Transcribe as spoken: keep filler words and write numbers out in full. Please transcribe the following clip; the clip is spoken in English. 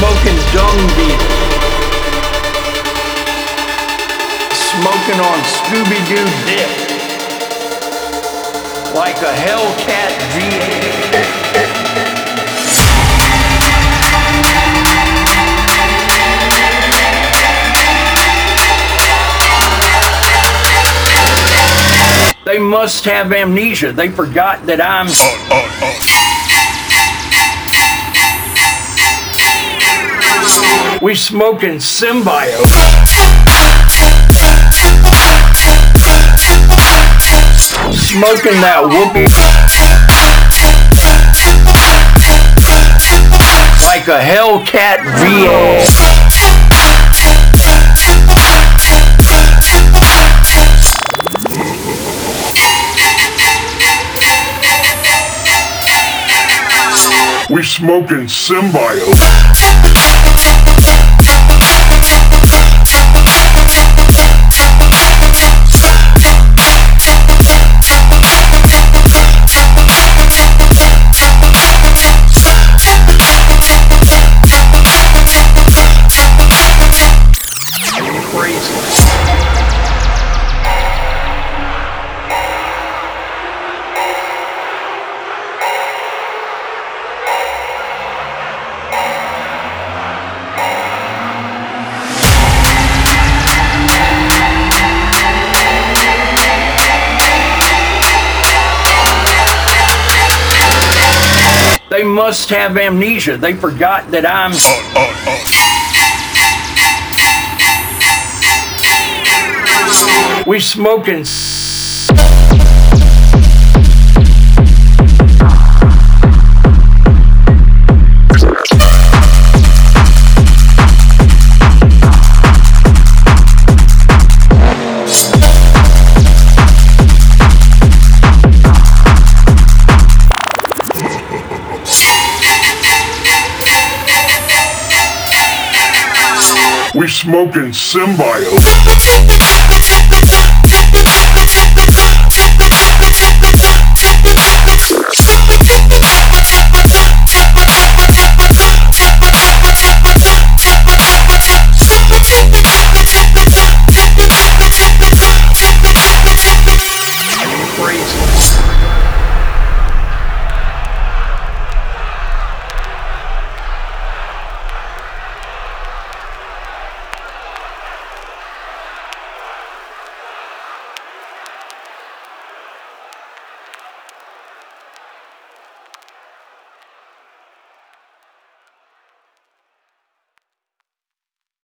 smoking dung beetle, smoking on Scooby-Doo dip, like a Hellcat V eight. They must have amnesia. They forgot that I'm... Uh, uh, uh. We smoking symbiote. Smoking that whoopee. Like a Hellcat V eight. We smoking symbiote. They must have amnesia. They forgot that I'm... Uh, uh, uh. We smoking... We smoking symbiote.